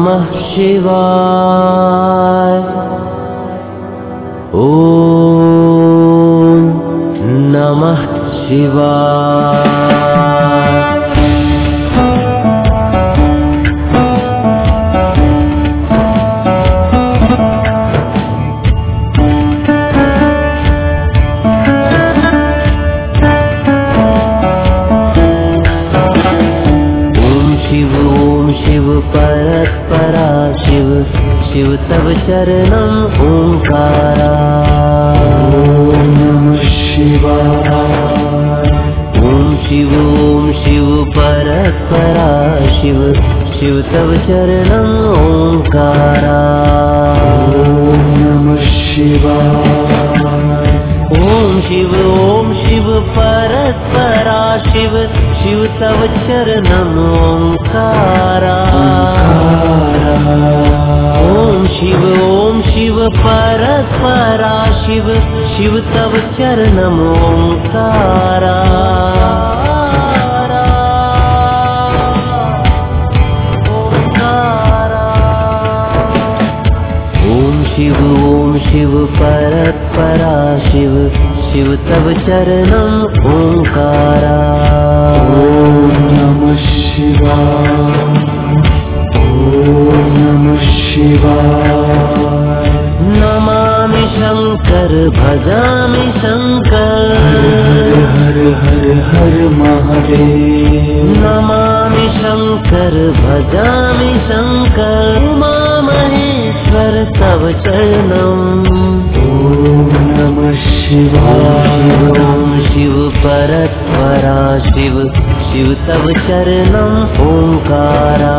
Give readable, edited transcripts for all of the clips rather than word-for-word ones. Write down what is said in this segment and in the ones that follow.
नमः शिवाय। ॐ नमः शिवाय। परत्परा शिव शिव तव चरणं ओंकारा। ॐ नमः शिवाय। ओम शिव परत्परा शिव शिव तव चरणं ओंकारा। ॐ नमः शिवाय। ओम शिव परत्परा शिव शिव तव चरणं ओंकारा। ओम शिव परत्परा शिव शिव तव चरणं ओंकारा। ओम शिव परत्परा शिव शिव तव चरणं ओंकारा। ॐ नमः शिवाय। ॐ नमः शिवाय। नमामि शंकर भजामि शंकर। हर हर हर महादेव। नमामि शंकर भजामि शंकर। उमा महेश्वर तव चरणं। ॐ नमः शिवाय। ओम शिव परत्परा शिव शिव तव चरणं ओंकारा।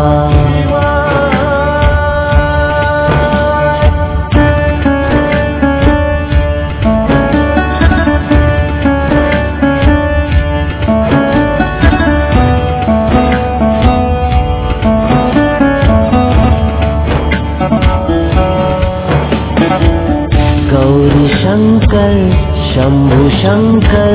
गौरी शंकर शंभु शंकर।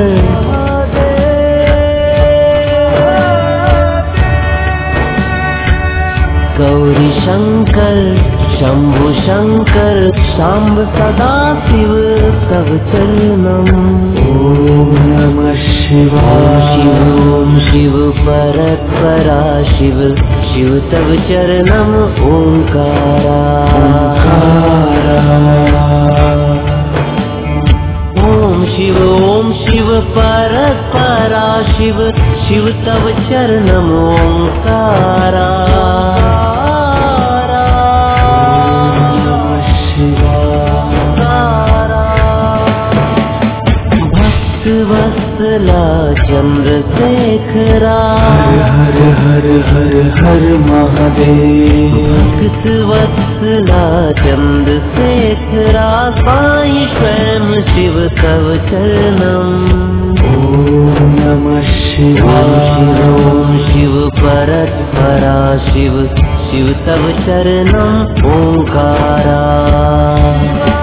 गौरी शंकर शंभु शंकर सांब सदा शिव तव चरणं। ॐ नमः शिवाय। ओम शिव परत्परा शिव शिव तव चरणं ओंकारा। ओम शिव परत्परा शिव शिव तव चरणं ओंकारा। भक्तवत्सला चंद्रशेखरा। हर हर हर हर महादेव। भक्तवत्सला चंद्रशेखरा साई स्वयं शिव तव चरणं। ॐ नमः शिवाय। ओम शिव परत्परा शिव शिव तव चरणं ओंकारा।